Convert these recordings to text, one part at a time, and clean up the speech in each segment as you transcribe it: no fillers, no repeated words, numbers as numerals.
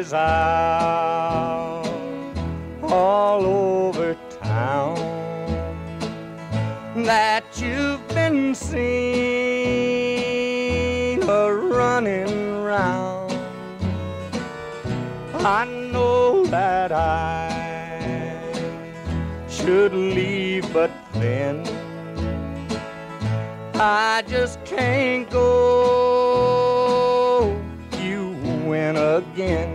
is out all over town that you've been seen a-running round. I know that I should leave, but then I just can't go. You win again.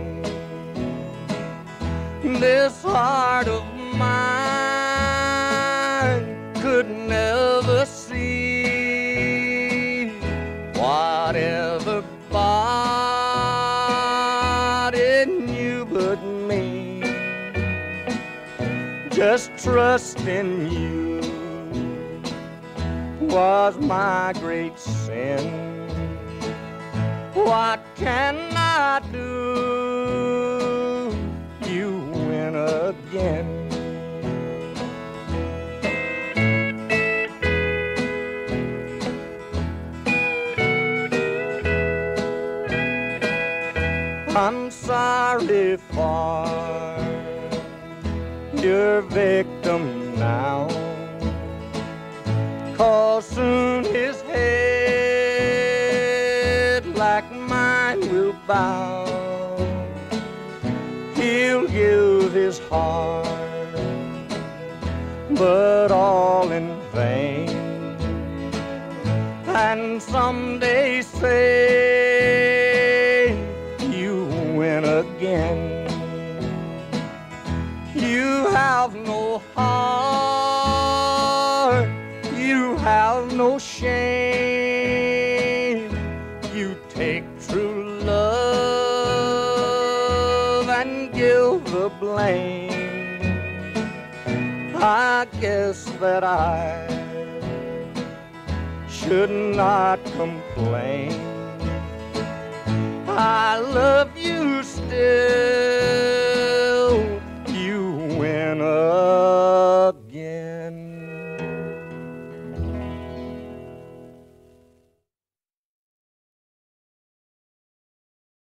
This heart of mine could never see whatever body knew but me. Just trust in you was my great sin. What can I do? You win again. I'm sorry for your victim now, 'cause soon his head like mine will bow. He'll give his heart, but all in vain, and someday say you win again. You have no heart, you have no shame. You take true love and give the blame. I guess that I should not complain. I love you still.